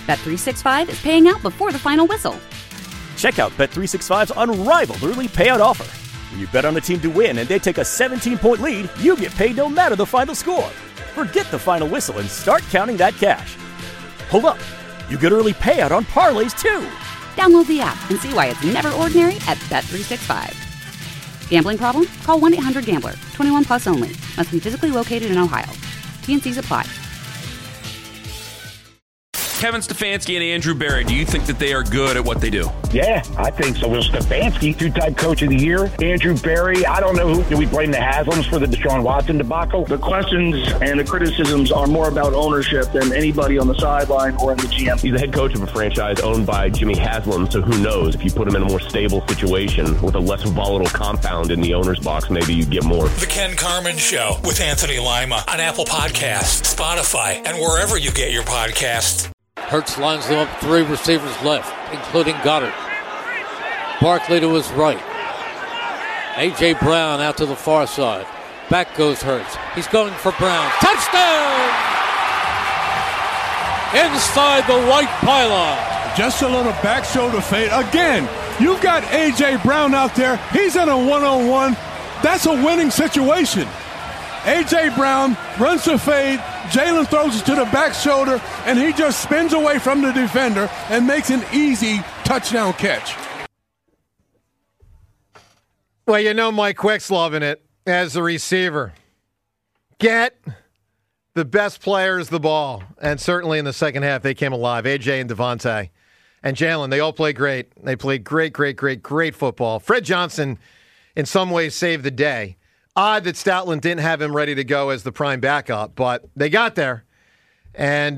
Bet365 is paying out before the final whistle. Check out Bet365's unrivaled early payout offer. When you bet on a team to win and they take a 17-point lead, you get paid no matter the final score. Forget the final whistle and start counting that cash. Hold up. You get early payout on parlays, too. Download the app and see why it's never ordinary at Bet365. Gambling problem? Call 1-800-GAMBLER. 21 plus only. Must be physically located in Ohio. T&Cs apply. Kevin Stefanski and Andrew Berry, do you think that they are good at what they do? Yeah, I think so. Well, Stefanski, two-time coach of the year. Andrew Berry, I don't know who. Do we blame the Haslams for the Deshaun Watson debacle? The questions and the criticisms are more about ownership than anybody on the sideline or in the GM. He's the head coach of a franchise owned by Jimmy Haslam, so who knows? If you put him in a more stable situation with a less volatile compound in the owner's box, maybe you get more. The Ken Carman Show with Anthony Lima on Apple Podcasts, Spotify, and wherever you get your podcasts. Hurts lines them up, 3 receivers left, including Goddard. Barkley to his right. A.J. Brown out to the far side. Back goes Hurts. He's going for Brown. Touchdown! Inside the white pylon. Just a little back shoulder fade. Again, you've got A.J. Brown out there. He's in a one-on-one. That's a winning situation. A.J. Brown runs the fade. Jalen throws it to the back shoulder, and he just spins away from the defender and makes an easy touchdown catch. Well, you know Mike Quick's loving it as the receiver. Get the best players the ball. And certainly in the second half, they came alive. A.J. and Devontae and Jalen, they all played great. They played great football. Fred Johnson, in some ways, saved the day. Odd that Stoutland didn't have him ready to go as the prime backup, but they got there. And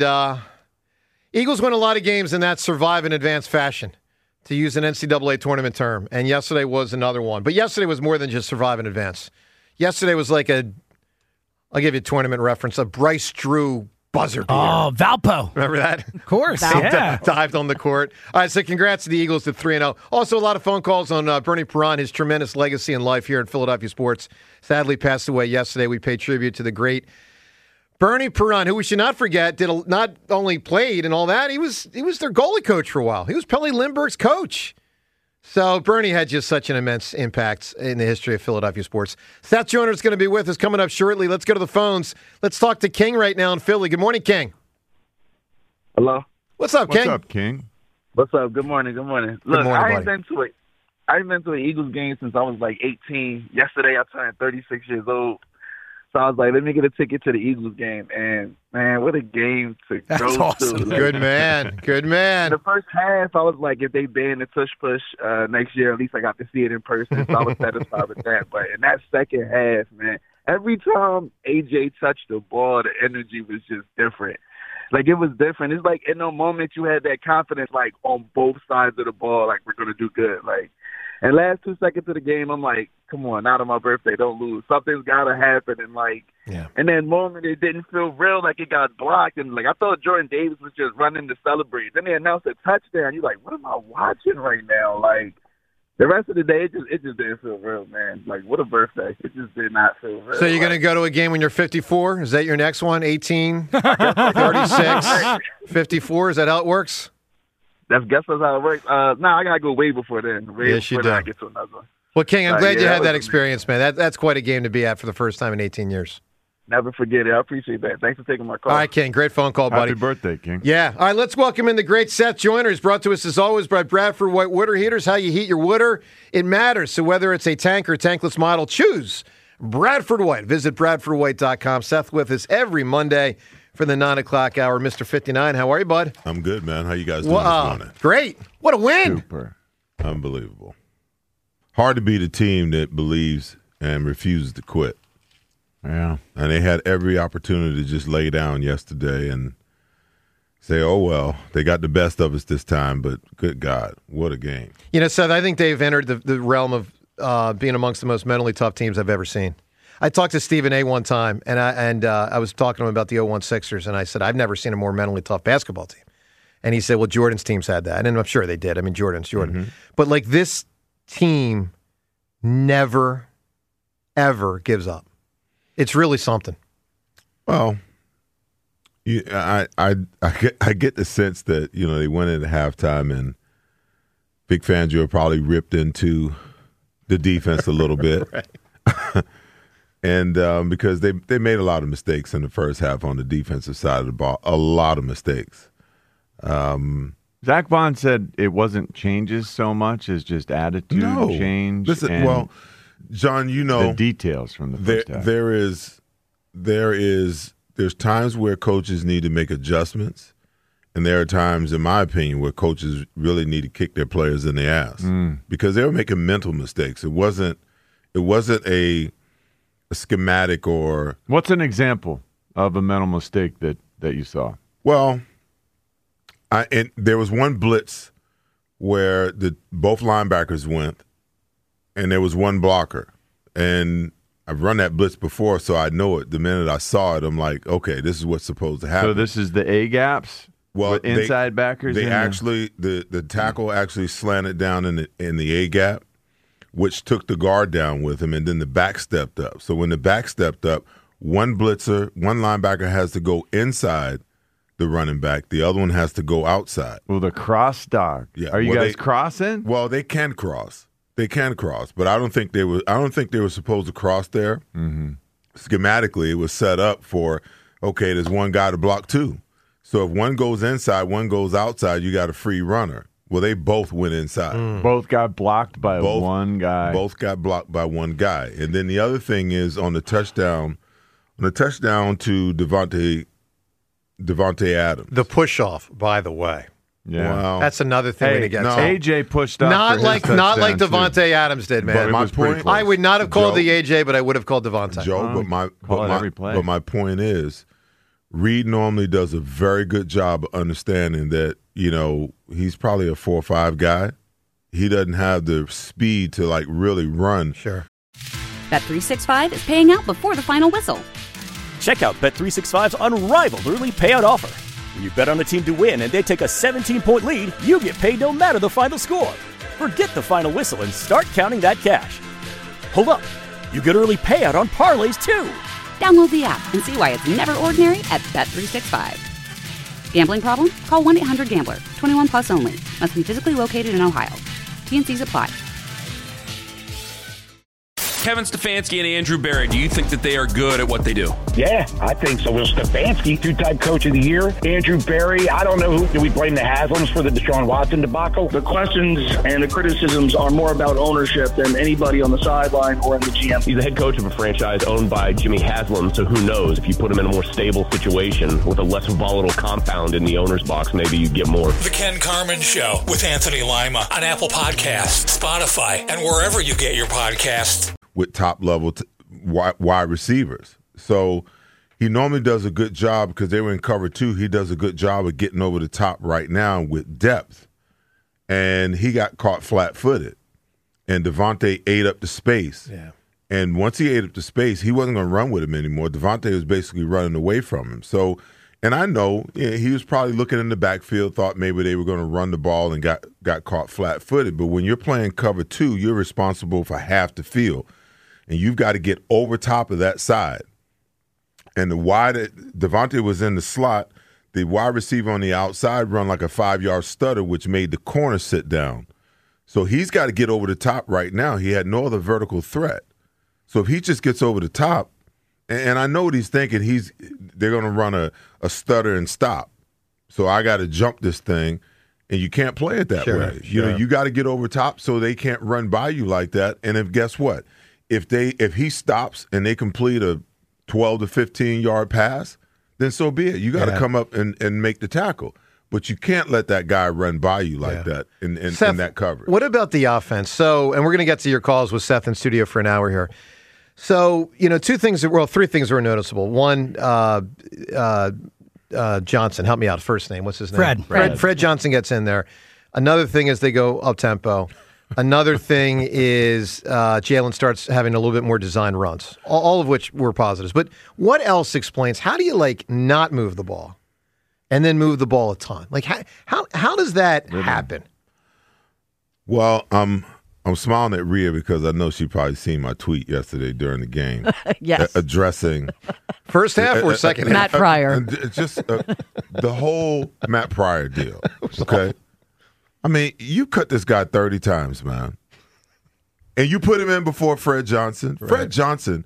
Eagles win a lot of games in that survive in advanced fashion, to use an NCAA tournament term. And yesterday was another one. But yesterday was more than just survive in advance. Yesterday was like I'll give you a tournament reference, a Bryce Drew buzzer beater. Oh, Valpo. Remember that? Of course. Yeah. Dived on the court. All right, so congrats to the Eagles to 3-0. Also, a lot of phone calls on Bernie Perron, his tremendous legacy in life here in Philadelphia sports. Sadly passed away yesterday. We paid tribute to the great Bernie Perron, who we should not forget, not only played and all that, he was their goalie coach for a while. He was Pelle Lindbergh's coach. So Bernie had just such an immense impact in the history of Philadelphia sports. Seth Joyner is going to be with us coming up shortly. Let's go to the phones. Let's talk to King right now in Philly. Good morning, King. Hello. What's up, King? What's up, King? What's up? Good morning. Look, morning, I ain't been to an Eagles game since I was like 18. Yesterday I turned 36 years old. So I was like, let me get a ticket to the Eagles game. And, man, what a game to go awesome. to. Good man. The first half, I was like, if they ban the tush push next year, at least I got to see it in person. So I was satisfied with that. But in that second half, man, every time AJ touched the ball, the energy was just different. Like, it was different. It's like in a moment you had that confidence, like, on both sides of the ball, like, we're going to do good. Like, and last 2 seconds of the game, I'm like, come on, not on my birthday, don't lose. Something's got to happen. And, like, in that moment, it didn't feel real, like it got blocked. And, like, I thought Jordan Davis was just running to celebrate. Then they announced a touchdown. You're like, what am I watching right now? Like, the rest of the day, it just didn't feel real, man. Like, what a birthday. It just did not feel real. So you're going to go to a game when you're 54? Is that your next one? 18, 36, 54? Is that how it works? That's how it works. I got to go way before then. Yes, you do. I get to another one. Well, King, I'm glad you had that experience, man. That's quite a game to be at for the first time in 18 years. Never forget it. I appreciate that. Thanks for taking my call. All right, King. Great phone call, buddy. Happy birthday, King. Yeah. All right, let's welcome in the great Seth Joyner. He's brought to us, as always, by Bradford White Water Heaters. How you heat your water, it matters. So whether it's a tank or tankless model, choose Bradford White. Visit BradfordWhite.com. Seth with us every Monday for the 9 o'clock hour. Mr. 59, how are you, bud? I'm good, man. How you guys doing this morning? Great. What a win. Super. Unbelievable. Hard to beat a team that believes and refuses to quit. Yeah. And they had every opportunity to just lay down yesterday and say, oh, well, they got the best of us this time, but good God, what a game. You know, Seth, I think they've entered the realm of being amongst the most mentally tough teams I've ever seen. I talked to Stephen A. one time, and I was talking to him about the 01 Sixers, and I said, I've never seen a more mentally tough basketball team. And he said, well, Jordan's teams had that. And I'm sure they did. I mean, Jordan's Jordan. Mm-hmm. But, like, this team never, ever gives up. It's really something. Well, I get the sense that they went into halftime and Vic Fangio probably ripped into the defense a little bit, and because they made a lot of mistakes in the first half on the defensive side of the ball, a lot of mistakes. Zach Vaughn said it wasn't changes so much as just attitude change. Listen, John, the details from the first half. There's times where coaches need to make adjustments, and there are times, in my opinion, where coaches really need to kick their players in the ass because they were making mental mistakes. It wasn't a schematic or. What's an example of a mental mistake that you saw? Well, and there was one blitz where both linebackers went, and there was one blocker, and I've run that blitz before, so I know it. The minute I saw it, I'm like, okay, this is what's supposed to happen. So this is the A gaps. Well, inside backers. They actually the tackle actually slanted down in the A gap, which took the guard down with him, and then the back stepped up. So when the back stepped up, one linebacker has to go inside the running back. The other one has to go outside. Well, the cross dog. Yeah. Are you guys crossing? Well, they can cross. They can cross, but I don't think they were supposed to cross there. Mm-hmm. Schematically, it was set up for, okay, there's one guy to block two. So if one goes inside, one goes outside, you got a free runner. Well, they both went inside. Both got blocked by one guy. Both got blocked by one guy. And then the other thing is on the touchdown to Devontae Adams. The push-off, by the way. Yeah, wow. That's another thing when he gets AJ pushed up. Not like Devontae Adams did, man. But my point, I would not have called the AJ, but I would have called Devontae. Joe, but my point is, Reed normally does a very good job of understanding that he's probably a 4-5 guy. He doesn't have the speed to really run. Sure. Bet365 is paying out before the final whistle. Check out Bet365's unrivaled early payout offer. When you bet on a team to win and they take a 17-point lead, you get paid no matter the final score. Forget the final whistle and start counting that cash. Hold up. You get early payout on parlays, too. Download the app and see why it's never ordinary at Bet365. Gambling problem? Call 1-800-GAMBLER. 21 plus only. Must be physically located in Ohio. T&Cs apply. Kevin Stefanski and Andrew Berry, do you think that they are good at what they do? Yeah, I think so. Will Stefanski, two-time coach of the year. Andrew Berry, I don't know who. Do we blame the Haslams for the Deshaun Watson debacle? The questions and the criticisms are more about ownership than anybody on the sideline or in the GM. He's the head coach of a franchise owned by Jimmy Haslam, so who knows? If you put him in a more stable situation with a less volatile compound in the owner's box, maybe you get more. The Ken Carman Show with Anthony Lima on Apple Podcasts, Spotify, and wherever you get your podcasts. With top-level wide receivers. So he normally does a good job because they were in cover two. He does a good job of getting over the top right now with depth. And he got caught flat-footed. And Devontae ate up the space. Yeah. And once he ate up the space, he wasn't going to run with him anymore. Devontae was basically running away from him. So, and I know he was probably looking in the backfield, thought maybe they were going to run the ball and got caught flat-footed. But when you're playing cover two, you're responsible for half the field. And you've got to get over top of that side. And Devontae was in the slot, the wide receiver on the outside run like a 5-yard stutter, which made the corner sit down. So he's got to get over the top right now. He had no other vertical threat. So if he just gets over the top, and I know what he's thinking, they're going to run a stutter and stop. So I got to jump this thing, and you can't play it that way. Sure. You got to get over top so they can't run by you like that. And guess what? If he stops and they complete a 12 to 15-yard pass, then so be it. You got to come up and make the tackle. But you can't let that guy run by you like that in Seth, that coverage. What about the offense? So, and we're going to get to your calls with Seth in studio for an hour here. So, three things were noticeable. One, Johnson, help me out. First name, what's his name? Fred Johnson gets in there. Another thing is they go up-tempo. Another thing is Jalen starts having a little bit more design runs, all of which were positives. But what else explains, how do you not move the ball and then move the ball a ton? How does that happen? Well, I'm I'm smiling at Rhea because I know she probably seen my tweet yesterday during the game. Yes. Addressing first half or second Matt half? Pryor. Just the whole Matt Pryor deal. Okay. I mean, you cut this guy 30 times, man. And you put him in before Fred Johnson. Right. Fred Johnson,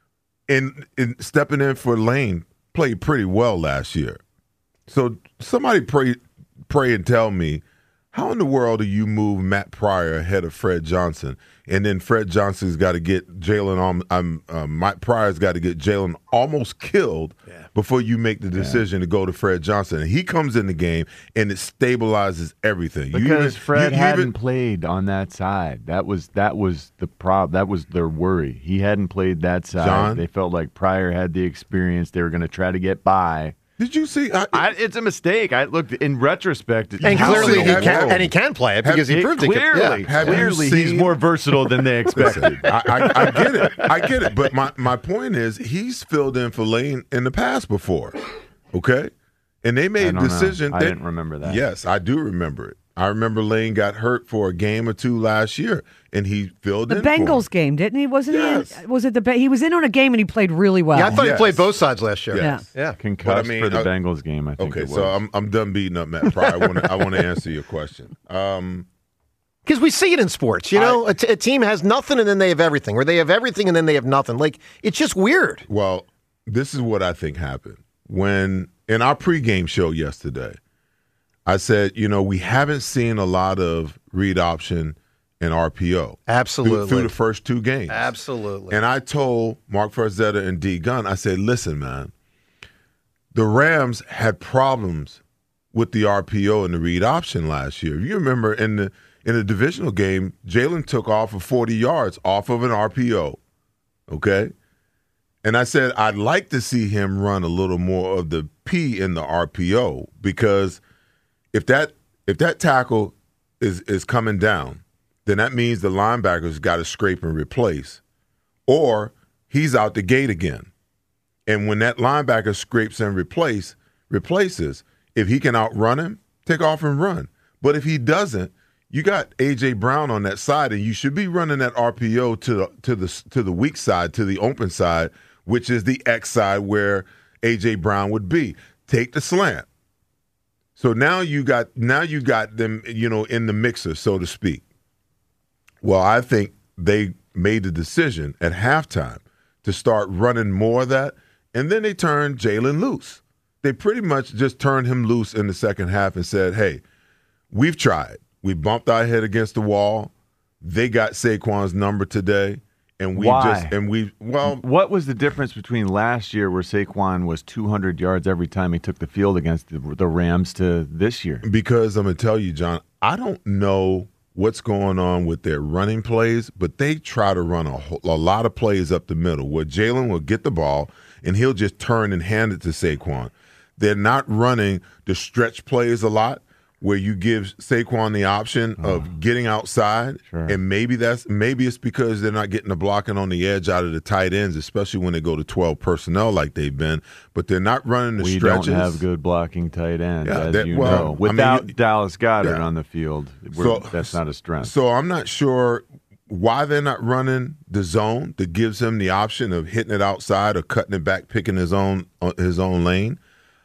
in stepping in for Lane, played pretty well last year. So somebody pray and tell me, how in the world do you move Matt Pryor ahead of Fred Johnson? And then Fred Johnson's got to get Jalen Matt Pryor's got to get Jalen almost killed before you make the decision to go to Fred Johnson. And he comes in the game, and it stabilizes everything. Because Fred hadn't played on that side. That was the problem. That was their worry. He hadn't played that side. John? They felt like Pryor had the experience. They were going to try to get by. Did you see? It's a mistake. I looked in retrospect. And clearly he can play it because he proved it. Clearly, he's more versatile than they expected. I get it. I get it. But my point is, he's filled in for Lane in the past before. Okay? And they made a decision. I didn't remember that. Yes, I do remember it. I remember Lane got hurt for a game or two last year, and he filled the in Bengals game, didn't he? Wasn't he? Was it he was in on a game and he played really well. Yeah, I thought he played both sides last year. Yeah. Concussed for the Bengals game, I think. Okay, so I'm done beating up Matt Pryor. I want to answer your question. Because we see it in sports, a team has nothing and then they have everything, or they have everything and then they have nothing. Like, it's just weird. Well, this is what I think happened. When in our pregame show yesterday, I said, we haven't seen a lot of read option and RPO. Absolutely. Through the first two games. Absolutely. And I told Mark Farzetta and D. Gunn, I said, listen, man, the Rams had problems with the RPO and the read option last year. You remember in the divisional game, Jalen took off for 40 yards off of an RPO. Okay? And I said, I'd like to see him run a little more of the P in the RPO, because if that tackle is coming down, then that means the linebacker's got to scrape and replace, or he's out the gate again. And when that linebacker scrapes and replaces, if he can outrun him, take off and run. But if he doesn't, you got A.J. Brown on that side, and you should be running that RPO to the weak side, to the open side, which is the X side where A.J. Brown would be. Take the slant. So now you got them, in the mixer, so to speak. Well, I think they made the decision at halftime to start running more of that, and then they turned Jalen loose. They pretty much just turned him loose in the second half and said, hey, we've tried. We bumped our head against the wall. They got Saquon's number today. And what was the difference between last year, where Saquon was 200 yards every time he took the field against the Rams, to this year? Because I'm going to tell you, John, I don't know what's going on with their running plays, but they try to run a lot of plays up the middle where Jalen will get the ball and he'll just turn and hand it to Saquon. They're not running the stretch plays a lot, where you give Saquon the option of getting outside, and maybe it's because they're not getting the blocking on the edge out of the tight ends, especially when they go to 12 personnel like they've been. But they're not running the stretches. We don't have good blocking tight ends, know. Without Dallas Goedert on the field, that's not a strength. So I'm not sure why they're not running the zone that gives him the option of hitting it outside or cutting it back, picking his own lane.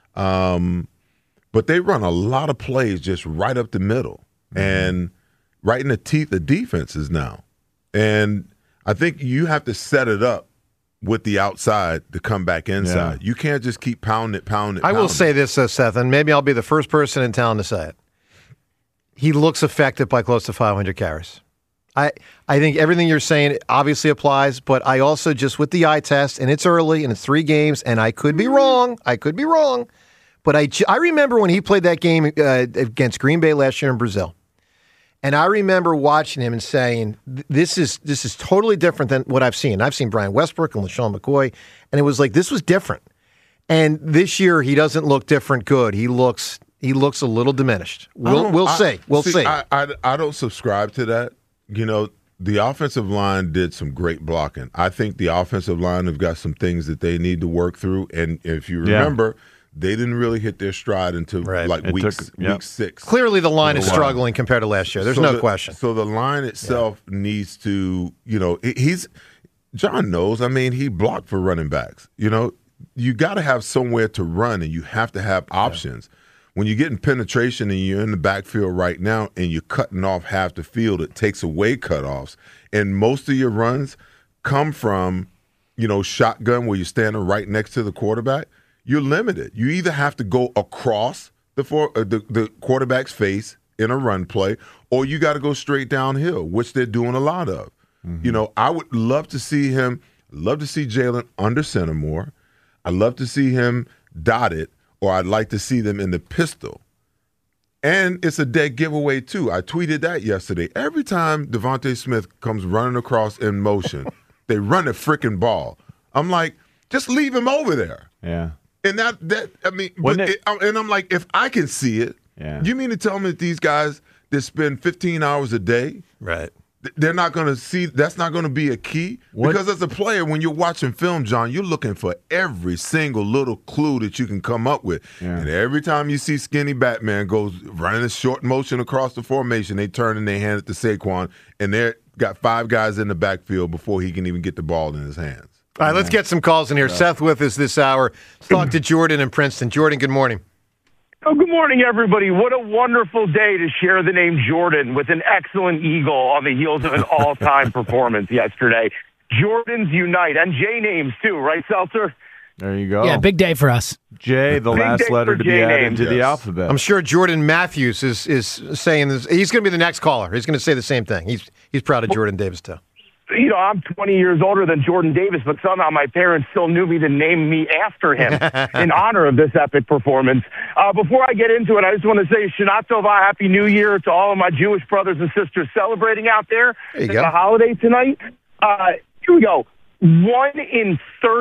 But they run a lot of plays just right up the middle and right in the teeth of defenses now. And I think you have to set it up with the outside to come back inside. You can't just keep pounding it. I will say this, Seth, and maybe I'll be the first person in town to say it. He looks effective by close to 500 carries. I think everything you're saying obviously applies, but I also just, with the eye test, and it's early and it's 3 games, and I could be wrong. But I remember when he played that game against Green Bay last year in Brazil, and I remember watching him and saying, "This is totally different than what I've seen." I've seen Brian Westbrook and LaShawn McCoy, and it was like this was different. And this year he doesn't look different. Good. He looks a little diminished. We'll see. We'll see. I don't subscribe to that. The offensive line did some great blocking. I think the offensive line have got some things that they need to work through. And if you remember. they didn't really hit their stride until week 6. Clearly, the line is struggling compared to last year. There's no question. So the line itself needs to, John knows. I mean, he blocked for running backs. You got to have somewhere to run, and you have to have options. When you're getting penetration and you're in the backfield right now and you're cutting off half the field, it takes away cutoffs. And most of your runs come from, shotgun where you're standing right next to the quarterback. You're limited. You either have to go across the quarterback's face in a run play, or you got to go straight downhill, which they're doing a lot of. Mm-hmm. I would love to see Jalen under center more. I'd love to see him dotted, or I'd like to see them in the pistol. And it's a dead giveaway, too. I tweeted that yesterday. Every time Devontae Smith comes running across in motion, they run a freaking ball. I'm like, just leave him over there. Yeah. And and I'm like, if I can see it, you mean to tell me that these guys that spend 15 hours a day, right? They're not going to see, that's not going to be a key? Because as a player, when you're watching film, John, you're looking for every single little clue that you can come up with. Yeah. And every time you see Skinny Batman goes running a short motion across the formation, they turn and they hand it to Saquon, and they're got 5 guys in the backfield before he can even get the ball in his hands. All right, let's get some calls in here. Seth with us this hour. Let's talk to Jordan in Princeton. Jordan, good morning. Oh, good morning, everybody. What a wonderful day to share the name Jordan with an excellent Eagle on the heels of an all-time performance yesterday. Jordans unite, and J names too, right, Seltzer? There you go. Yeah, big day for us. J, the last letter to be added to the alphabet. I'm sure Jordan Matthews is saying this. He's going to be the next caller. He's going to say the same thing. He's proud of Jordan Davis, too. I'm 20 years older than Jordan Davis, but somehow my parents still knew me to name me after him in honor of this epic performance. Before I get into it, I just want to say Shana Tova, Happy New Year to all of my Jewish brothers and sisters celebrating out there. There you go. The holiday tonight. Here we go. 1 in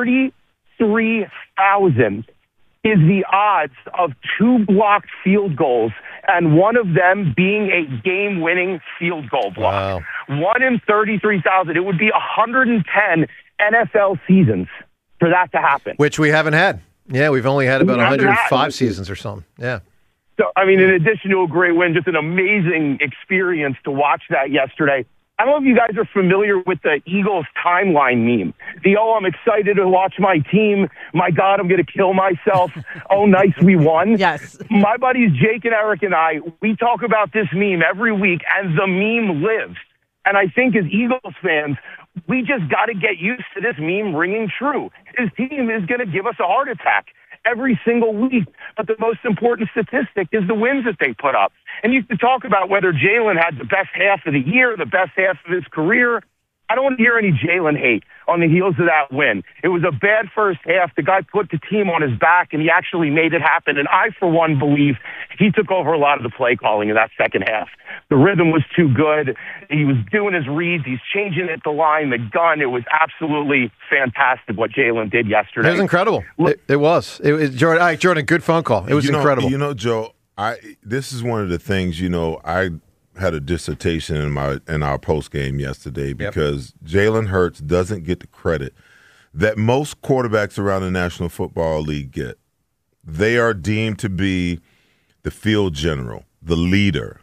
33,000 is the odds of 2 blocked field goals, and one of them being a game-winning field goal block. Wow. 1 in 33,000. It would be 110 NFL seasons for that to happen. Which we haven't had. Yeah, we've only had about 105 seasons or something. Yeah. So, in addition to a great win, just an amazing experience to watch that yesterday. I don't know if you guys are familiar with the Eagles timeline meme. I'm excited to watch my team. My God, I'm going to kill myself. Oh, nice, we won. Yes. My buddies Jake and Eric and I, we talk about this meme every week, and the meme lives. And I think as Eagles fans, we just got to get used to this meme ringing true. His team is going to give us a heart attack every single week. But the most important statistic is the wins that they put up. And you can talk about whether Jalen had the best half of the year, the best half of his career. I don't want to hear any Jalen hate on the heels of that win. It was a bad first half. The guy put the team on his back, and he actually made it happen. And I, for one, believe he took over a lot of the play calling in that second half. The rhythm was too good. He was doing his reads. He's changing at the line, the gun. It was absolutely fantastic what Jalen did yesterday. It was incredible. It was. Jordan, good phone call. It was incredible. Joe, this is one of the things, I had a dissertation in our post game yesterday because Jalen Hurts doesn't get the credit that most quarterbacks around the National Football League get. They are deemed to be the field general, the leader,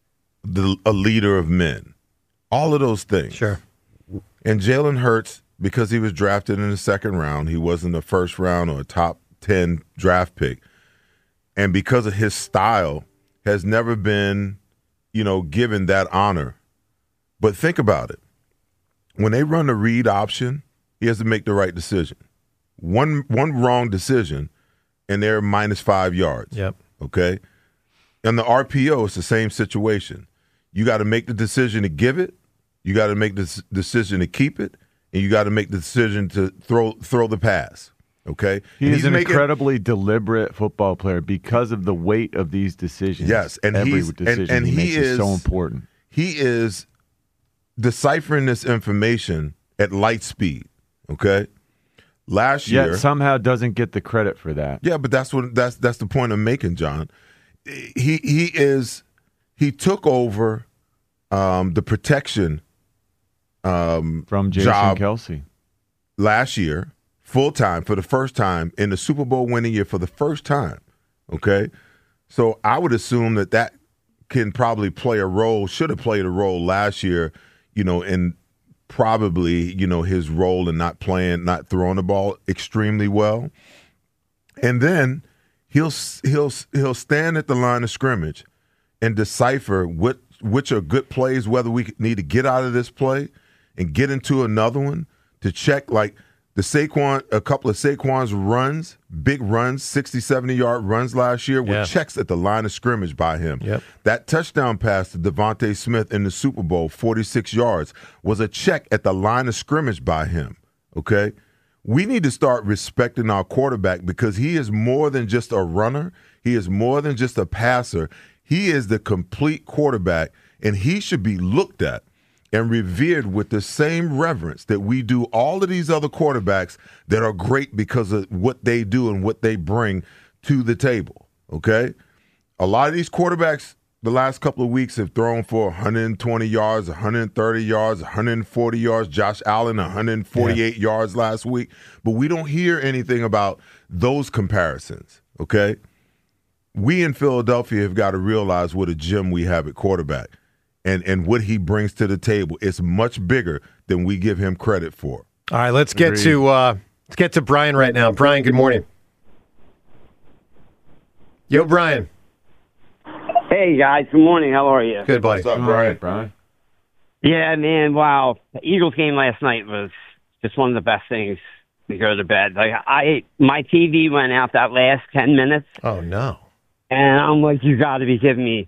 a leader of men, all of those things. Sure. And Jalen Hurts, because he was drafted in the second round, he wasn't a first round or a top 10 draft pick, and because of his style, has never been given that honor. But think about it. When they run the read option, he has to make the right decision. One wrong decision, and they're -5 yards. Yep. Okay? And the RPO, it's the same situation. You got to make the decision to give it, you got to make the decision to keep it, and you got to make the decision to throw the pass. Okay, he's an incredibly deliberate football player because of the weight of these decisions. Yes, and every decision he makes is so important. He is deciphering this information at light speed. Okay, last year, yet somehow doesn't get the credit for that. Yeah, but that's the point I'm making, John. He took over the protection from Jason Kelce last year full-time for the first time in the Super Bowl winning year for the first time, okay? So I would assume that can probably play a role, should have played a role last year, in probably, his role in not throwing the ball extremely well. And then he'll stand at the line of scrimmage and decipher which are good plays, whether we need to get out of this play and get into another one to check, like a couple of Saquon's runs, big runs, 60, 70-yard runs last year were checks at the line of scrimmage by him. Yep. That touchdown pass to Devontae Smith in the Super Bowl, 46 yards, was a check at the line of scrimmage by him, okay? We need to start respecting our quarterback because he is more than just a runner. He is more than just a passer. He is the complete quarterback, and he should be looked at and revered with the same reverence that we do all of these other quarterbacks that are great because of what they do and what they bring to the table, okay? A lot of these quarterbacks the last couple of weeks have thrown for 120 yards, 130 yards, 140 yards. Josh Allen, 148 yards last week. But we don't hear anything about those comparisons, okay? We in Philadelphia have got to realize what a gem we have at quarterback. And what he brings to the table is much bigger than we give him credit for. All right, let's get to Brian right now. Brian, good morning. Yo, Brian. Hey, guys. Good morning. How are you? Good, buddy. What's up, Brian? Yeah, man. Wow. The Eagles game last night was just one of the best things to go to bed. Like my TV went out that last 10 minutes. Oh, no. And I'm like, you got to be kidding me.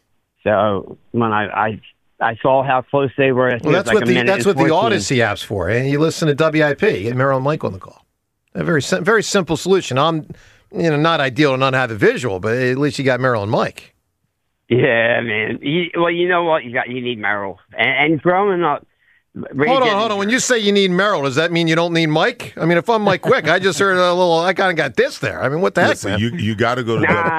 So when I saw how close they were, well, that's what the Odyssey app's for, and you listen to WIP. Get Merrill and Mike on the call. A very simple solution. I'm, not ideal to not have the visual, but at least you got Merrill and Mike. Yeah, man. Well, you know what? You need Merrill, and growing up. Hold on. When you say you need Merrill, does that mean you don't need Mike? I mean, if I'm Mike Quick, I just heard I kind of got this there. I mean, what the heck, man? You got to go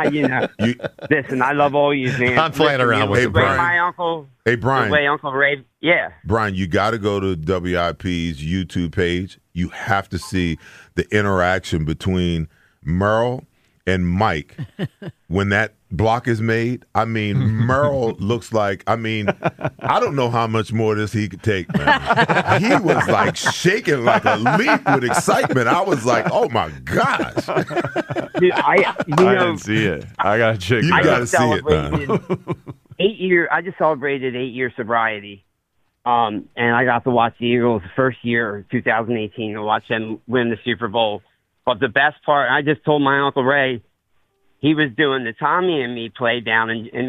to Listen, I love all you, man. I'm playing around with you, Brian. My uncle. Hey, Brian. The way Uncle Ray. Yeah. Brian, you got to go to WIP's YouTube page. You have to see the interaction between Merrill and Mike when that block is made. I mean, Merrill looks like, I don't know how much more of this he could take, man. He was like shaking like a leaf with excitement. I was like, oh my gosh. Dude, I didn't see it. I got to check it out. You got to see it, man. 8 year. I just celebrated 8 year sobriety. And I got to watch the Eagles the first year, 2018, to watch them win the Super Bowl. But the best part, I just told my Uncle Ray, he was doing the Tommy and Me play down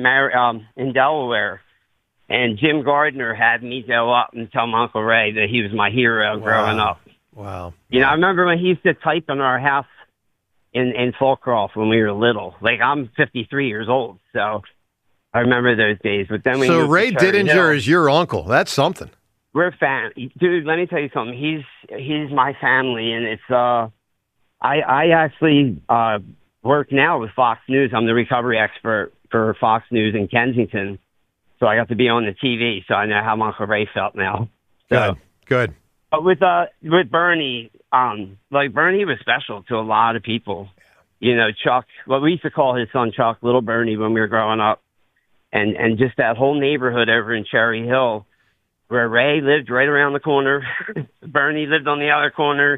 in Delaware. And Jim Gardner had me go up and tell my Uncle Ray that he was my hero growing up. Wow. I remember when he used to type in our house in Fulcroft when we were little. Like, I'm 53 years old, so I remember those days. But then so Ray Didinger is your uncle. That's something. We're family. Dude, let me tell you something. He's my family, and it's I actually work now with Fox News. I'm the recovery expert for Fox News in Kensington. So I got to be on the TV, so I know how Uncle Ray felt now. So, Good. But with Bernie, Bernie was special to a lot of people. Chuck, we used to call his son Chuck, Little Bernie, when we were growing up. And just that whole neighborhood over in Cherry Hill, where Ray lived right around the corner. Bernie lived on the other corner.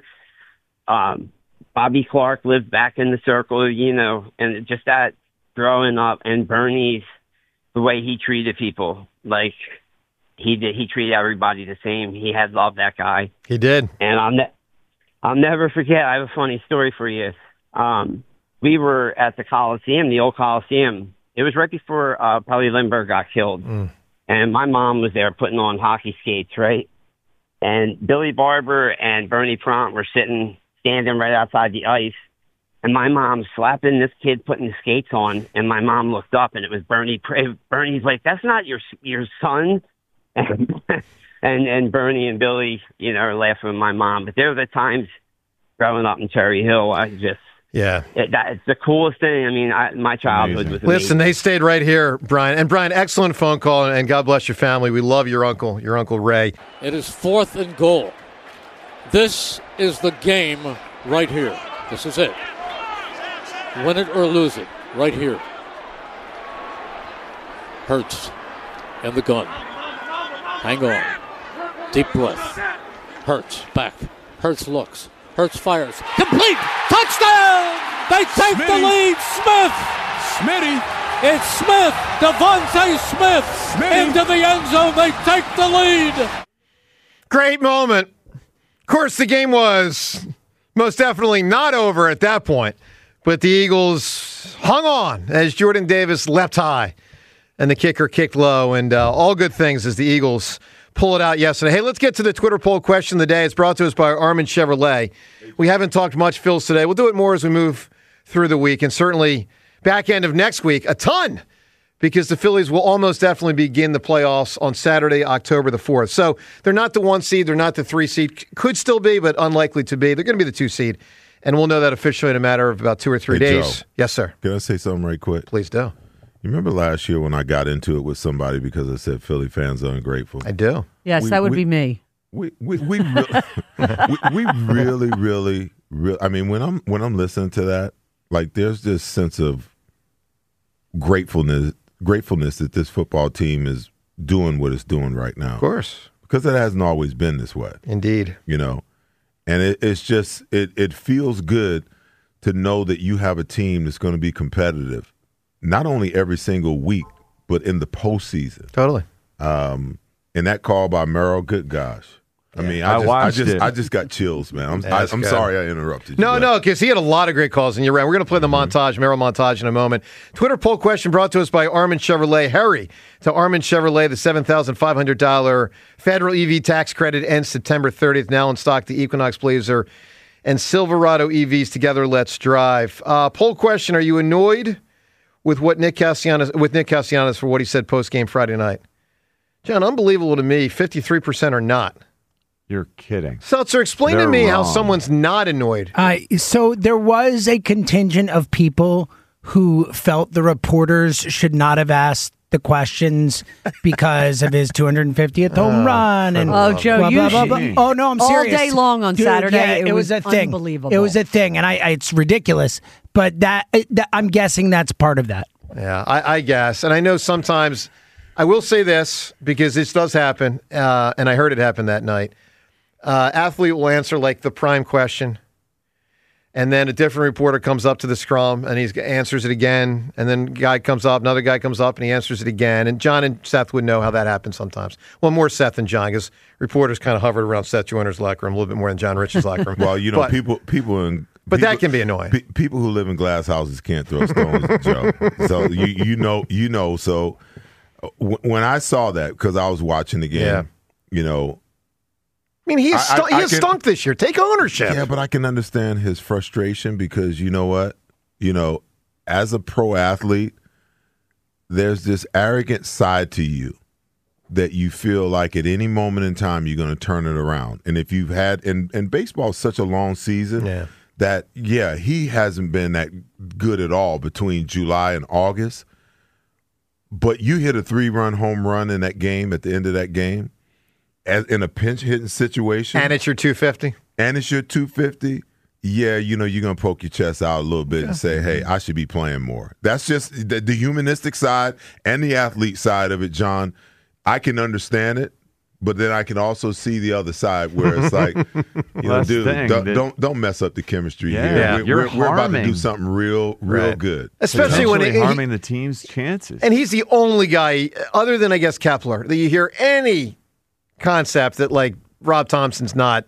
Bobby Clark lived back in the circle, and just that growing up, and Bernie's, the way he treated people, like he treated everybody the same. He had loved that guy. He did. And I'll never forget. I have a funny story for you. We were at the Coliseum, the old Coliseum. It was right before Pelly Lindbergh got killed. And my mom was there putting on hockey skates, right? And Billy Barber and Bernie Prompt were standing right outside the ice. And my mom slapping this kid putting the skates on. And my mom looked up, and it was Bernie. Bernie's like, that's not your son. And Bernie and Billy, are laughing with my mom. But there were the times growing up in Cherry Hill, it's the coolest thing. I mean, my childhood was amazing. Listen, they stayed right here, Brian. And Brian, excellent phone call, and God bless your family. We love your uncle Ray. It is 4th and goal. This is the game right here. This is it. Win it or lose it right here. Hurts in the gun. Hang on. Deep breath. Hurts back. Hurts looks. Hurts fires. Complete! Touchdown! They take the lead. Smith! Smitty! It's Smith! Devontae Smith! Into the end zone. They take the lead. Great moment. Of course, the game was most definitely not over at that point, but the Eagles hung on as Jordan Davis leapt high and the kicker kicked low, and all good things as the Eagles pull it out yesterday. Hey, let's get to the Twitter poll question of the day. It's brought to us by Armin Chevrolet. We haven't talked much Phils today. We'll do it more as we move through the week, and certainly back end of next week, a ton, because the Phillies will almost definitely begin the playoffs on Saturday, October the 4th. So they're not the 1 seed, they're not the 3 seed. Could still be, but unlikely to be. They're going to be the 2 seed, and we'll know that officially in a matter of about 2 or 3 days. Joe, yes, sir. Can I say something right quick? Please do. You remember last year when I got into it with somebody because I said Philly fans are ungrateful? I do. Yes, that would be me. We really, I mean, when I'm listening to that, like, there's this sense of gratefulness that this football team is doing what it's doing right now. Of course. Because it hasn't always been this way. Indeed. You know, and it's just, it feels good to know that you have a team that's going to be competitive, not only every single week, but in the postseason. Totally. And that call by Merrill, good gosh. I mean, I just got chills, man. I'm sorry I interrupted you. No, because he had a lot of great calls, and you're right. We're going to play the montage, Merrill montage, in a moment. Twitter poll question brought to us by Armin Chevrolet. Hurry to Armin Chevrolet. The $7,500 federal EV tax credit ends September 30th. Now in stock, the Equinox Blazer and Silverado EVs. Together, let's drive. Poll question: are you annoyed with Nick Castellanos for what he said post game Friday night? John, unbelievable to me. 53% are not. You're kidding. Seltzer, explain to me how someone's not annoyed. So there was a contingent of people who felt the reporters should not have asked the questions because of his 250th home run. And Joe, blah, you blah, blah, blah. Oh, no, I'm serious. All day long on Saturday, yeah, it was a thing. Unbelievable. It was a thing, and it's ridiculous. But that I'm guessing that's part of that. Yeah, I guess. And I know sometimes, I will say this, because this does happen, and I heard it happen that night. Athlete will answer like the prime question, and then a different reporter comes up to the scrum and he answers it again, and then another guy comes up and he answers it again. And John and Seth would know how that happens sometimes. Well, more Seth than John, because reporters kind of hovered around Seth Joyner's locker room a little bit more than John Rich's locker room. Well, you know, but that can be annoying. People who live in glass houses can't throw stones, Joe. So you know. So when I saw that, because I was watching the game, you know. I mean, he has stunk this year. Take ownership. Yeah, but I can understand his frustration, because you know what? You know, as a pro athlete, there's this arrogant side to you that you feel like at any moment in time you're going to turn it around. And if you've had, and baseball is such a long season that, he hasn't been that good at all between July and August. But you hit a 3-run home run in that game, at the end of that game, in a pinch-hitting situation. And it's your 250. Yeah, you know, you're going to poke your chest out a little bit and say, hey, I should be playing more. That's just the humanistic side and the athlete side of it, John. I can understand it, but then I can also see the other side where it's like, dude, don't mess up the chemistry here. We're about to do something real good. Especially when he's harming the team's chances. And he's the only guy, other than, I guess, Kepler, that you hear any concept that, like, Rob Thompson's not,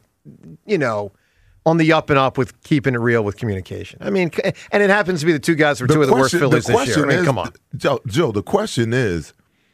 on the up and up with keeping it real with communication. I mean, and it happens to be the two guys who are two of the worst Phillies this year. I mean, come on. Joe, the question is,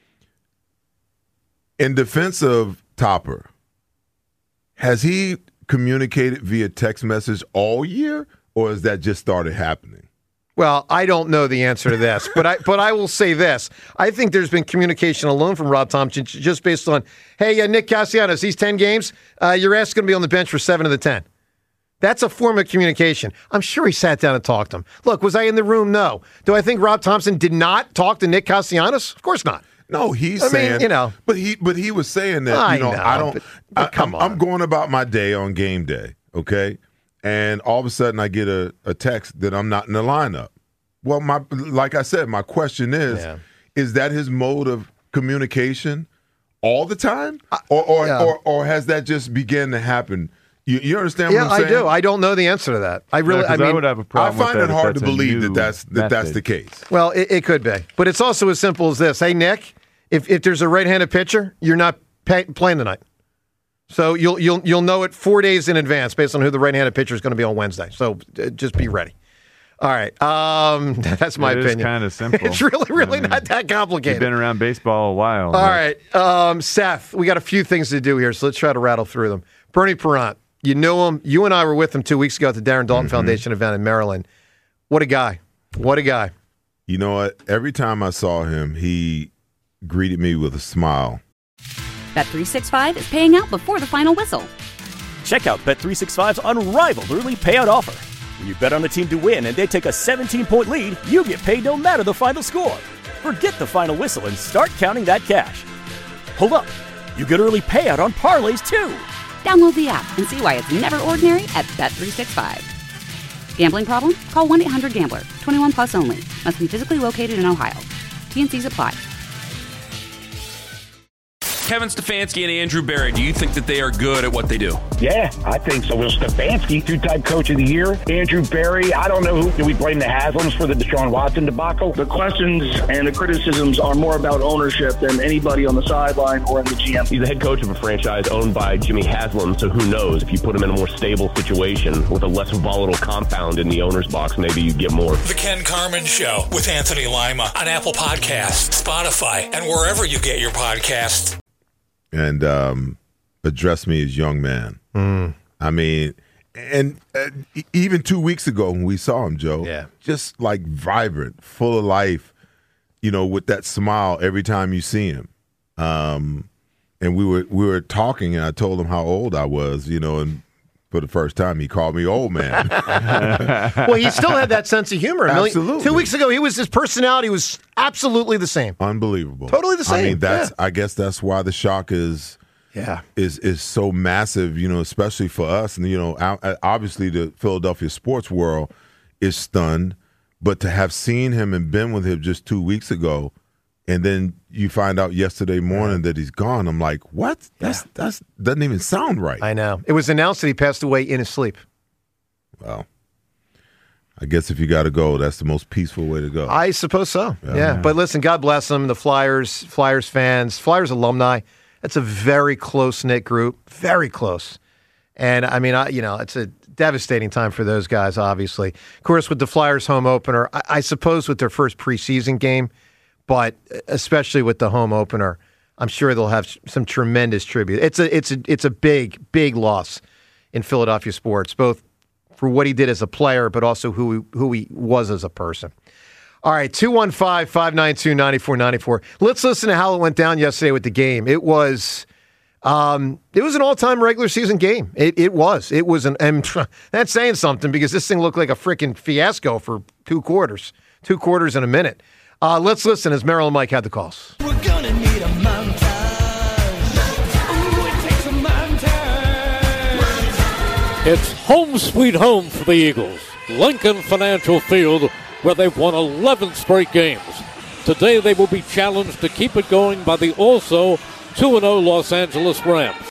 in defense of Topper, has he communicated via text message all year, or has that just started happening? Well, I don't know the answer to this, but I will say this. I think there's been communication alone from Rob Thompson just based on, hey, Nick Castellanos, these 10 games, your ass is going to be on the bench for 7 of the 10. That's a form of communication. I'm sure he sat down and talked to him. Look, was I in the room? No. Do I think Rob Thompson did not talk to Nick Castellanos? Of course not. No, he's I saying, mean, you know. but he was saying that, I you know, know, I don't, but come on. I'm going about my day on game day, okay? And all of a sudden I get a text that I'm not in the lineup. Well, like I said, my question is that his mode of communication all the time? Or has that just began to happen? You understand what I'm saying? Yeah, I do. I don't know the answer to that. I mean, I would have a problem. I find it hard to believe that's the case. Well, it could be, but it's also as simple as this. Hey, Nick, if there's a right-handed pitcher, you're not playing tonight, so you'll know it 4 days in advance based on who the right-handed pitcher is going to be on Wednesday. So just be ready. All right, that's my opinion. It's kind of simple. It's really not that complicated. You've been around baseball a while. All right, Seth, we got a few things to do here, so let's try to rattle through them. Bernie Parent. You know him. You and I were with him 2 weeks ago at the Darren Dalton Foundation event in Maryland. What a guy. What a guy. You know what? Every time I saw him, he greeted me with a smile. Bet365 is paying out before the final whistle. Check out Bet365's unrivaled early payout offer. When you bet on a team to win and they take a 17-point lead, you get paid no matter the final score. Forget the final whistle and start counting that cash. Hold up. You get early payout on parlays, too. Download the app and see why it's never ordinary at Bet365. Gambling problem? Call 1-800-GAMBLER. 21 plus only. Must be physically located in Ohio. T&Cs apply. Kevin Stefanski and Andrew Berry, do you think that they are good at what they do? Yeah, I think so. Will Stefanski, two-time coach of the year. Andrew Berry, I don't know who. Do we blame the Haslams for the Deshaun Watson debacle? The questions and the criticisms are more about ownership than anybody on the sideline or in the GM. He's the head coach of a franchise owned by Jimmy Haslam, so who knows? If you put him in a more stable situation with a less volatile compound in the owner's box, maybe you get more. The Ken Carman Show with Anthony Lima on Apple Podcasts, Spotify, and wherever you get your podcasts. And address me as young man. I mean, and even 2 weeks ago when we saw him, Joe, just like vibrant, full of life, you know, with that smile every time you see him. And we were talking, and I told him how old I was, you know, and for the first time he called me old man. Well, he still had that sense of humor. Absolutely. 2 weeks ago, his personality was absolutely the same. Unbelievable. Totally the same. I mean, I guess that's why the shock is so massive, you know, especially for us. And, you know, obviously the Philadelphia sports world is stunned, but to have seen him and been with him just 2 weeks ago, and then you find out yesterday morning that he's gone, I'm like, what? That's doesn't even sound right. I know. It was announced that he passed away in his sleep. Well, I guess if you got to go, that's the most peaceful way to go. I suppose so. Yeah. But listen, God bless them. The Flyers fans, Flyers alumni. That's a very close-knit group. Very close. And I mean, it's a devastating time for those guys, obviously. Of course, with the Flyers home opener, I suppose with their first preseason game, but especially with the home opener, I'm sure they'll have some tremendous tribute. It's a big loss in Philadelphia sports, both for what he did as a player, but also who he was as a person. All right, 215-592-9494. Let's listen to how it went down yesterday with the game. It was an all-time regular season game. It was. And that's saying something because this thing looked like a freaking fiasco for 2 quarters. 2 quarters and a minute. Let's listen as Merrill and Mike had the calls. We're gonna need a montage. Ooh, it takes a montage. It's home sweet home for the Eagles. Lincoln Financial Field, where they've won 11 straight games. Today they will be challenged to keep it going by the also 2-0 Los Angeles Rams.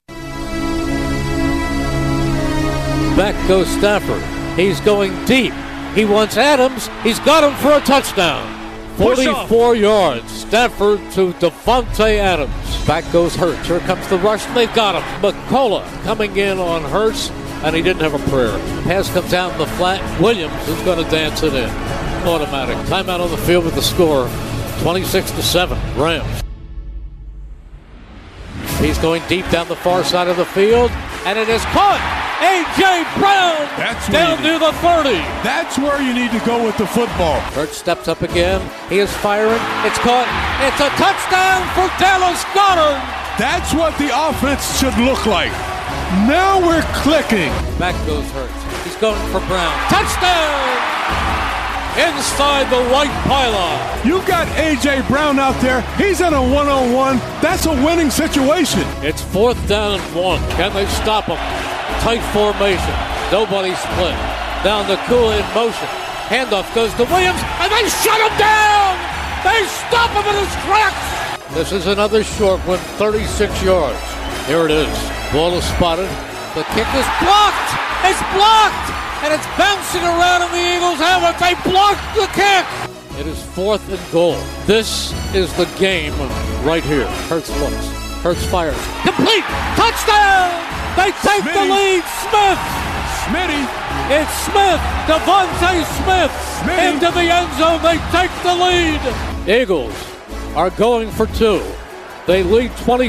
Back goes Stafford. He's going deep. He wants Adams. He's got him for a touchdown. 44 yards. Stafford to Devontae Adams. Back goes Hurts. Here comes the rush. They've got him. McCullough coming in on Hurts, and he didn't have a prayer. Pass comes down the flat. Williams is going to dance it in. Automatic. Timeout on the field with the score. 26-7. Rams. He's going deep down the far side of the field, and it is caught. A.J. Brown down near the 30. That's where you need to go with the football. Hurts steps up again. He is firing. It's caught. It's a touchdown for Dallas Goedert. That's what the offense should look like. Now we're clicking. Back goes Hurts. He's going for Brown. Touchdown! inside the white pylon. You got A.J. Brown out there. He's in a one-on-one. That's a winning situation. It's 4th down and 1. Can they stop him? Tight formation. Nobody split. Now Nakua in motion. Handoff goes to Williams, and they shut him down! They stop him in his tracks! This is another short one, 36 yards. Here it is. Ball is spotted. The kick is blocked! It's blocked! And it's bouncing around in the Eagles' helmet. They blocked the kick! It is 4th and goal. This is the game right here. Hurts looks. Hurts fires. Complete! Touchdown! They take the lead! Smith! Smitty! It's Smith! Devontae Smith! Into the end zone. They take the lead! Eagles are going for 2. They lead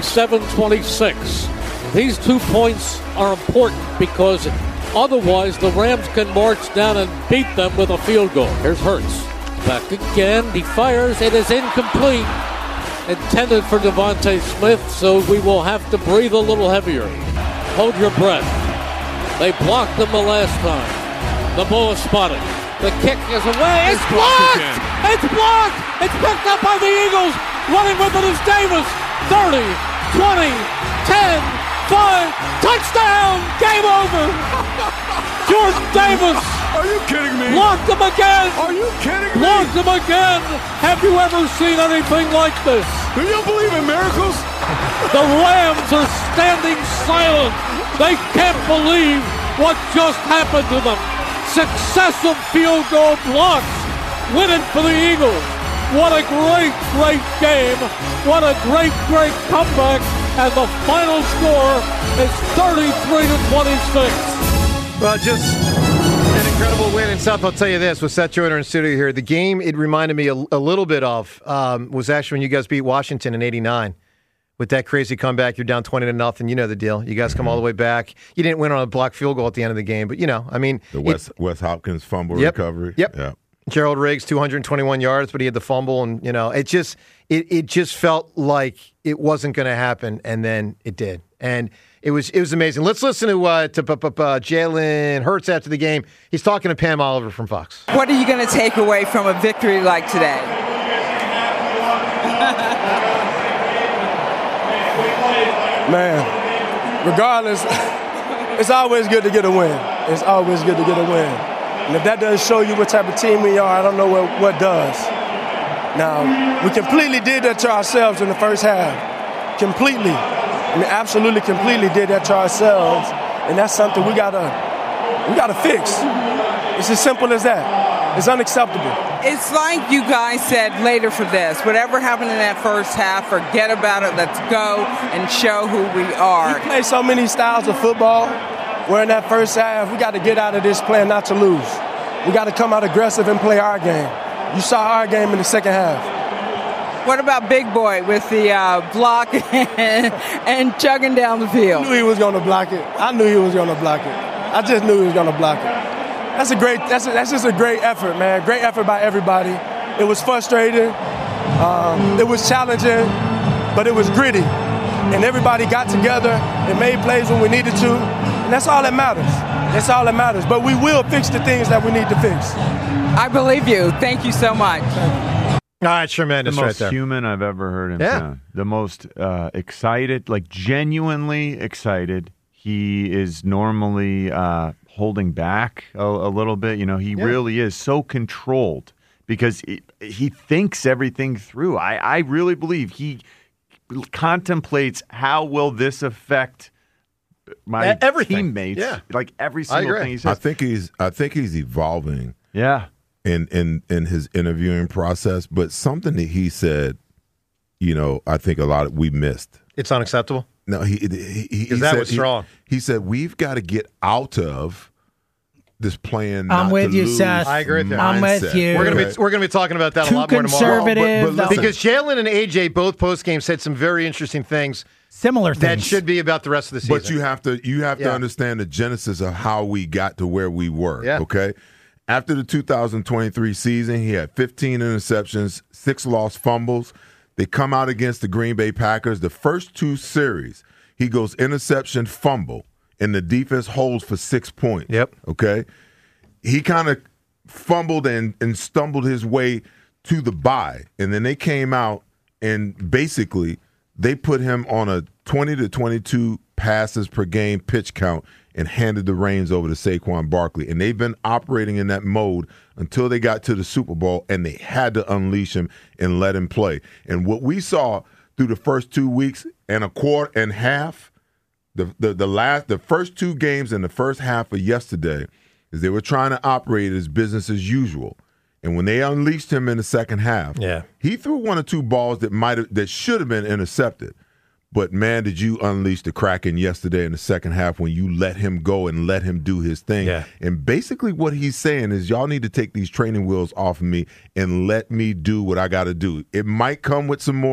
27-26. These 2 points are important because otherwise the Rams can march down and beat them with a field goal. Here's Hurts. Back again. He fires. It is incomplete. Intended for Devontae Smith, so we will have to breathe a little heavier. Hold your breath. They blocked them the last time. The ball is spotted. The kick is away. It's blocked! It's blocked! It's picked up by the Eagles. Running with it is Davis. 30, 20, 10, 5. Touchdown! Game over! Jordan Davis! Are you kidding me? Blocked him again! Are you kidding me? Blocked him again! Have you ever seen anything like this? Do you believe in miracles? The Rams are standing silent. They can't believe what just happened to them. Successive field goal blocks. Winning for the Eagles. What a great, great game. What a great, great comeback. And the final score is 33-26. Well, just an incredible win. And Seth, I'll tell you this, with Seth Joyner in studio here, the game it reminded me a little bit of was actually when you guys beat Washington in '89. With that crazy comeback, you're down 20-0. You know the deal. You guys come all the way back. You didn't win on a blocked field goal at the end of the game, but I mean, the Wes Hopkins fumble recovery. Yep. Gerald Riggs 221 yards, but he had the fumble, and it just felt like it wasn't going to happen, and then it did, and it was amazing. Let's listen to Jalen Hurts after the game. He's talking to Pam Oliver from Fox. What are you going to take away from a victory like today? Man, regardless, it's always good to get a win. It's always good to get a win. And if that doesn't show you what type of team we are, I don't know what does. Now, we completely did that to ourselves in the first half. Completely. I mean, absolutely completely did that to ourselves. And that's something we gotta fix. It's as simple as that. It's unacceptable. It's like you guys said later for this. Whatever happened in that first half, forget about it. Let's go and show who we are. We play so many styles of football where in that first half, we got to get out of this playing not to lose. We got to come out aggressive and play our game. You saw our game in the second half. What about Big Boy with the block and chugging down the field? I knew he was going to block it. I just knew he was going to block it. That's just a great effort, man. Great effort by everybody. It was frustrating. It was challenging, but it was gritty. And everybody got together and made plays when we needed to. And that's all that matters. But we will fix the things that we need to fix. I believe you. Thank you so much. All right, tremendous the most right there. Human I've ever heard him sound. The most excited, like genuinely excited. He is normally holding back a little bit. He really is so controlled because he thinks everything through. I really believe he contemplates how will this affect my teammates. Yeah. Like every single thing he says. I think he's evolving. Yeah. In his interviewing process, but something that he said, I think we missed. It's unacceptable. No, he that was strong. He said we've got to get out of this playing. I'm with you, Seth. I agree with that. I'm with you. We're gonna be talking about that a lot more tomorrow. Conservative. Because Jalen and AJ both post game said some very interesting things. Similar things that should be about the rest of the season. But you have to understand the genesis of how we got to where we were. Yeah. Okay. After the 2023 season, he had 15 interceptions, 6 lost fumbles. They come out against the Green Bay Packers. The first 2 series, he goes interception, fumble, and the defense holds for 6 points. Yep. Okay. He kind of fumbled and stumbled his way to the bye. And then they came out and basically they put him on a 20 to 22 passes per game pitch count and handed the reins over to Saquon Barkley. And they've been operating in that mode until they got to the Super Bowl, and they had to unleash him and let him play. And what we saw through the first 2 weeks and a quarter and half, the first two games in the first half of yesterday, is they were trying to operate as business as usual. And when they unleashed him in the second half, he threw one or two balls that should have been intercepted. But, man, did you unleash the Kraken yesterday in the second half when you let him go and let him do his thing. Yeah. And basically what he's saying is y'all need to take these training wheels off of me and let me do what I got to do. It might come with some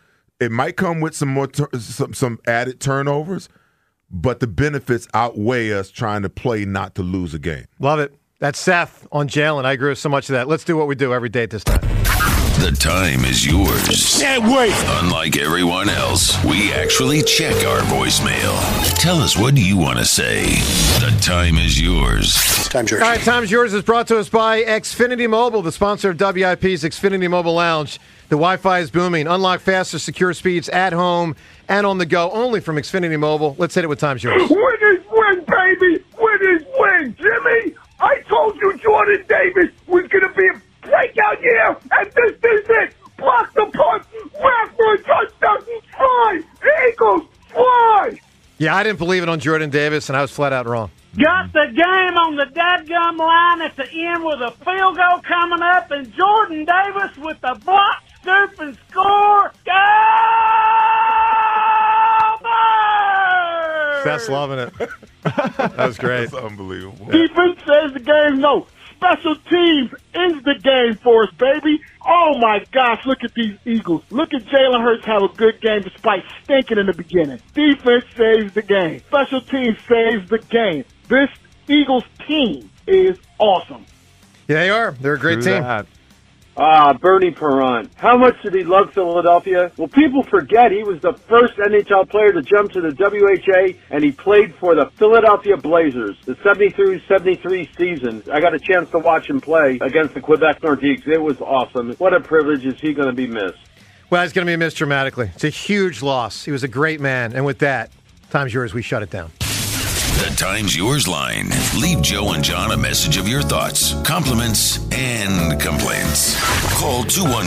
added turnovers, but the benefits outweigh us trying to play not to lose a game. Love it. That's Seth on Jalen. I agree with so much of that. Let's do what we do every day at this time. The time is yours. Can't wait. Unlike everyone else, we actually check our voicemail. Tell us, what do you want to say? The time is yours. Time's yours. All right, Time's Yours is brought to us by Xfinity Mobile, the sponsor of WIP's Xfinity Mobile Lounge. The Wi-Fi is booming. Unlock faster, secure speeds at home and on the go, only from Xfinity Mobile. Let's hit it with Time's Yours. Win is win, baby. Win is win, Jimmy. I told you Jordan Davis was going to be a breakout year, and this is it. Block the punt, wrap for a touchdown, fly, Eagles, fly. Yeah, I didn't believe it on Jordan Davis, and I was flat out wrong. Got the game on the dadgum line at the end with a field goal coming up, and Jordan Davis with the block, scoop, and score. Go! Birds! Seth's loving it. That was great. That's unbelievable. Defense says the game no. Special teams is the game for us, baby. Oh, my gosh, look at these Eagles. Look at Jalen Hurts have a good game despite stinking in the beginning. Defense saves the game. Special teams saves the game. This Eagles team is awesome. Yeah, they are. They're a great team. Bernie Perron. How much did he love Philadelphia? Well, people forget he was the first NHL player to jump to the WHA, and he played for the Philadelphia Blazers. The 73 season, I got a chance to watch him play against the Quebec Nordiques. It was awesome. What a privilege. Is he going to be missed? Well, he's going to be missed dramatically. It's a huge loss. He was a great man. And with that, Time's Yours. We shut it down. The Time's Yours line. Leave Joe and John a message of your thoughts, compliments, and complaints. Call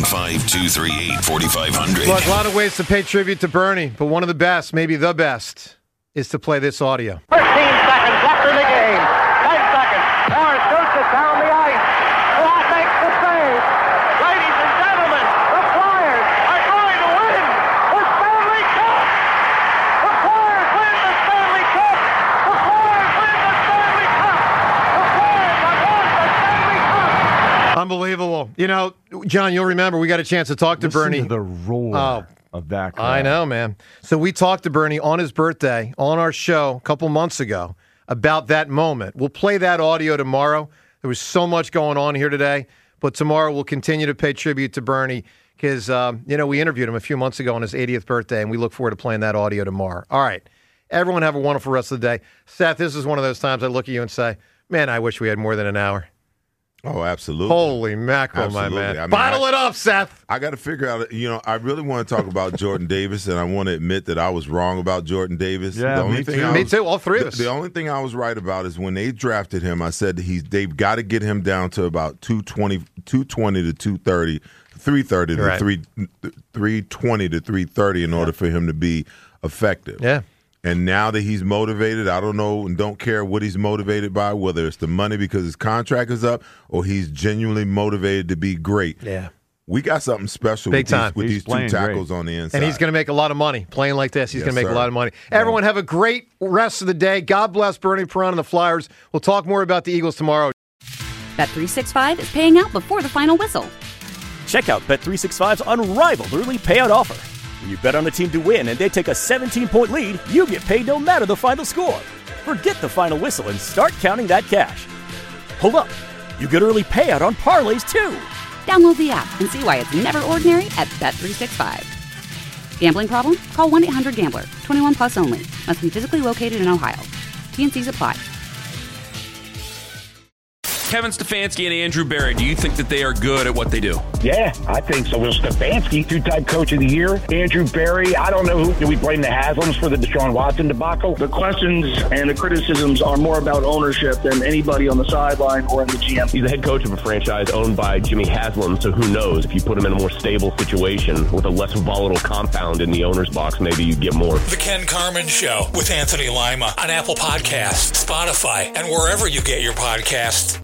215-238-4500. Look, a lot of ways to pay tribute to Bernie, but one of the best, maybe the best, is to play this audio. 15 seconds left in the game. 10 seconds. Morris shoots it down the ice. Ross makes the save. Ladies and gentlemen, the Flyers are going to win the Stanley Cup. The Flyers win the Stanley Cup. The Flyers win the Stanley Cup. The Flyers have won the Stanley Cup. Unbelievable. You know, John, you'll remember we got a chance to talk to Bernie. To the roar of that crowd. I know, man. So we talked to Bernie on his birthday on our show a couple months ago about that moment. We'll play that audio tomorrow. There was so much going on here today, but tomorrow we'll continue to pay tribute to Bernie because, we interviewed him a few months ago on his 80th birthday, and we look forward to playing that audio tomorrow. All right. Everyone have a wonderful rest of the day. Seth, this is one of those times I look at you and say, man, I wish we had more than an hour. Oh, absolutely. Holy mackerel, Absolutely. my man. I mean, Bottle it up, Seth. I got to figure out, I really want to talk about Jordan Davis, and I want to admit that I was wrong about Jordan Davis. Yeah, me too. All three of us. The only thing I was right about is when they drafted him, I said they've got to get him down to about 220 to 230, 330 to 320 to 330 in order for him to be effective. Yeah. And now that he's motivated, I don't know and don't care what he's motivated by, whether it's the money because his contract is up or he's genuinely motivated to be great. Yeah. We got something special with these two tackles on the inside. And he's going to make a lot of money playing like this. He's going to make a lot of money. Yeah. Everyone have a great rest of the day. God bless Bernie Perron and the Flyers. We'll talk more about the Eagles tomorrow. Bet365 is paying out before the final whistle. Check out Bet365's unrivaled early payout offer. When you bet on a team to win and they take a 17-point lead, you get paid no matter the final score. Forget the final whistle and start counting that cash. Hold up. You get early payout on parlays, too. Download the app and see why it's never ordinary at Bet365. Gambling problem? Call 1-800-GAMBLER. 21 plus only. Must be physically located in Ohio. T&Cs apply. Kevin Stefanski and Andrew Berry, do you think that they are good at what they do? Yeah, I think so. Will Stefanski, two-time coach of the year. Andrew Berry, I don't know who. Do we blame the Haslams for the Deshaun Watson debacle? The questions and the criticisms are more about ownership than anybody on the sideline or in the GM. He's the head coach of a franchise owned by Jimmy Haslam, so who knows? If you put him in a more stable situation with a less volatile compound in the owner's box, maybe you get more. The Ken Carman Show with Anthony Lima on Apple Podcasts, Spotify, and wherever you get your podcasts.